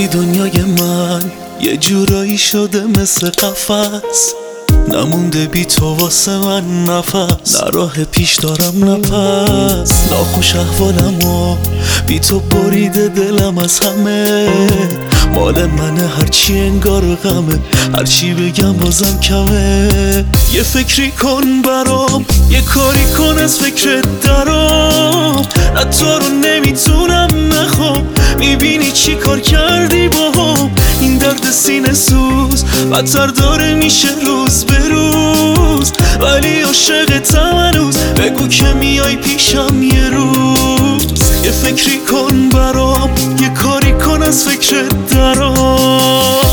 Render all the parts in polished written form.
ولی دنیای من یه جورایی شده مثل قفس، نمونده بی تو واسه من نفس، نه راه پیش دارم نه پس. ناخوش احوالم و بی تو بریده دلم از همه، مال منه هرچی انگار غمه، هرچی بگم بازم کمه. یه فکری کن برام، یه کاری کن از فکرت درام، نه تو رو نمیتونم نخوام. میبینی چی کار کردی باهم، این درد سینه سوز بدتر داره میشه روز به روز، ولی عاشقتم هنوز، بگو که میای پیشم یه روز. یه فکری کن برام، یه کاری کن از فکرت درام.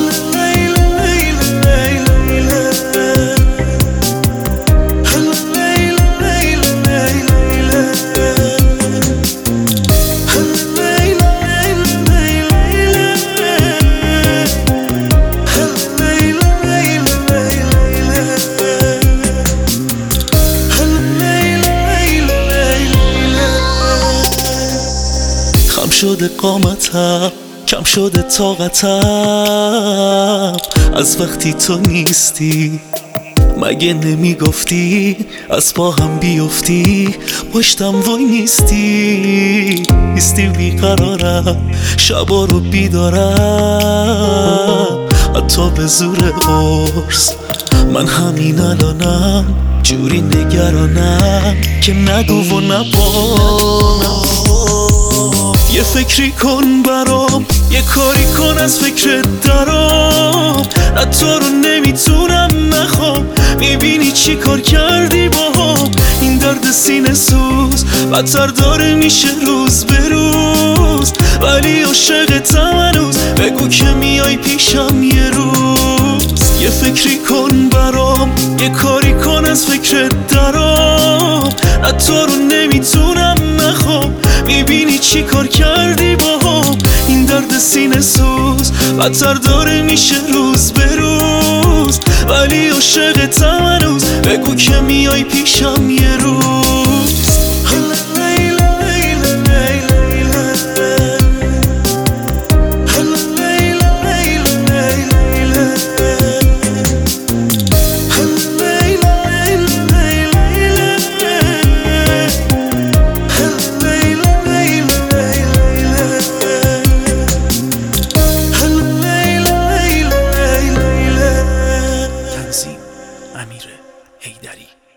خم شده قامتم، کم شده طاقتم، از وقتی تو نیستی. مگه نمیگفتی از پا هم بیفتی، پشتم وای نیستی بیقرارم، شبا رو بیدارم حتی به زور قرص. من همین الانم جوری نگرانم که نگو و نبانم. یه فکری کن برام، یه کاری کن از فکرت درام، نه تو رو نمیتونم نخوام. میبینی چی کار کردی باهم، این درد سینه سوز بدتر داره میشه روز به روز، ولی عاشقتم هنوز، بگو که میای پیشم یه روز. یه فکری کن برام، یه کاری کن از فکرت درام، نه تو رو نمیتونم نخوام. میبینی چی کار کردی باهم، این درد سینه سوز بدتر داره میشه روز به روز، ولی عاشقتم هنوز، بگو که میای پیشم یه روز. امیر حیدری.